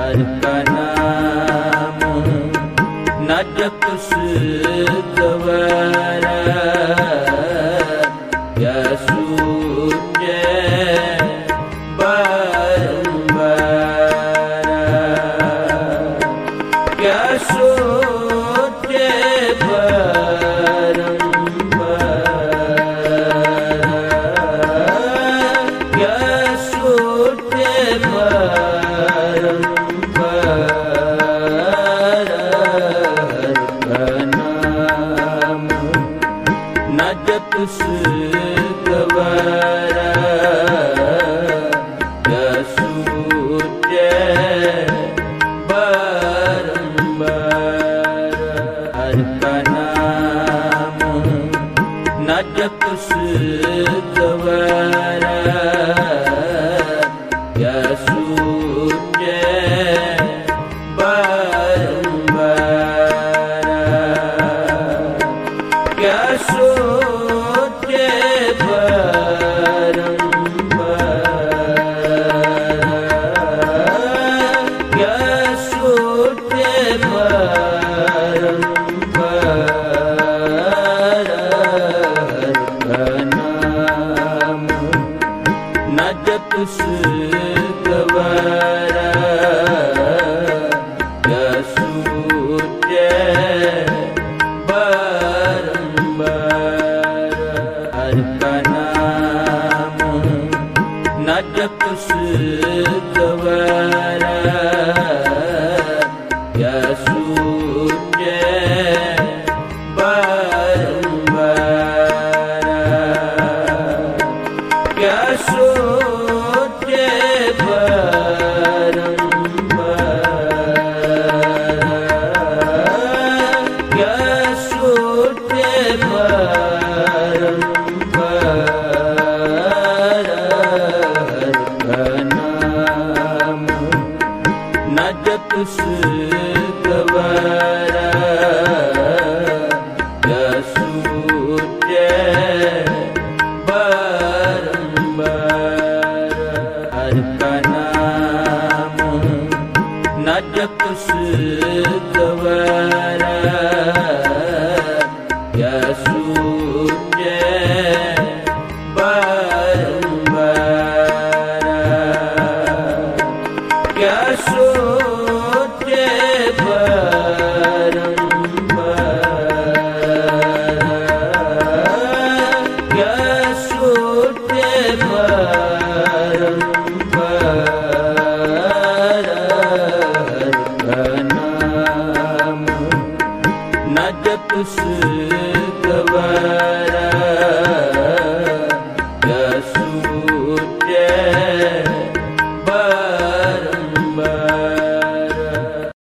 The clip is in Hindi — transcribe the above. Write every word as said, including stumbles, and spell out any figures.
हर का नाम न जपस गवारा क्या सूझे बारंबार क्या सोचे बारंबार क्या सोचे बारंबार न जपस गवारा क्या सूझे बारंबार हर का नाम न जपस गवारा क्या सूझे बारंबार क्या सोचे बारंबार क्या सोचे बारंबार हर का नाम न जपस गवारा क्या सूझे बारंबार हर का नाम न जपस गवारा क्या सूझे बारंबार क्या सोचे बारंबार क्या सोचे बारंबार हर का नाम न जपस गवारा क्या सूझे बारंबार हर का नाम न जपस गवारा क्या सूझे बारंबार क्या सोचे बारंबार क्या सोचे बारंबार हर का नाम न जपस गवारा